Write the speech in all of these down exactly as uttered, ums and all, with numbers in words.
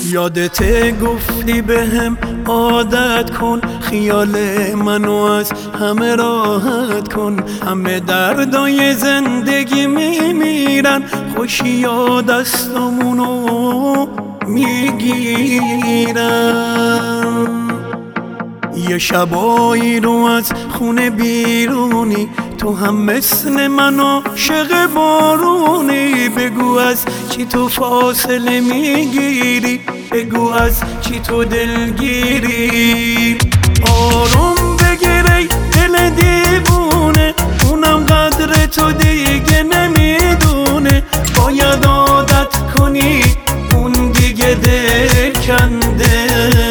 یادته گفتی بهم عادت کن، خیال منو از همه راحت کن. همه دردای زندگی میمیرن، خوشی ها دستمونو میگیرن. یه شبایی رو از خونه بیرونی، تو هم مثل من عاشق بارونی. بگو از چی تو فاصله میگیری، بگو از چی تو دلگیری. آروم بگیر ای دل دیوونه، اونم قدر تو دیگه نمیدونه. باید عادت کنی اون دیگه دل کنده.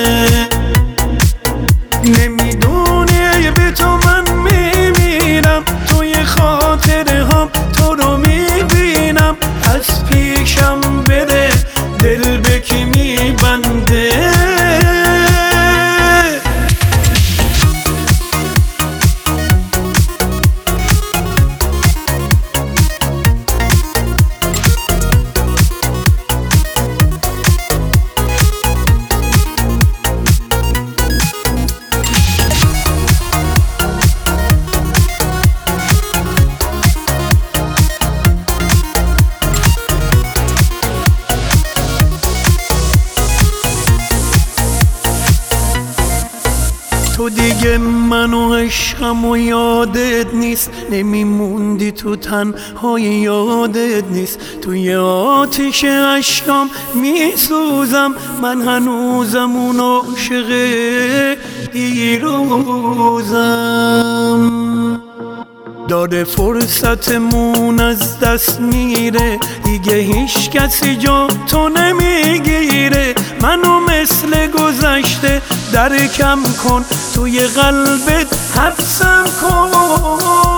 نمیدونی به تو من میمیرم، توی خاطره هم تو رو میبینم. از پیشم بره دل به کی میبنده. تو دیگه منو عشقم و یادت نیست، نمیموندی تو تنهای یادت نیست. توی آتش عشقام میسوزم، من هنوزم اون عاشق دیروزم. داره فرصتمون از دست میره، دیگه هیچ کسی جا تو نمیگیره. منو مثل گذشته درکم کن، توی قلبت حبسم کن.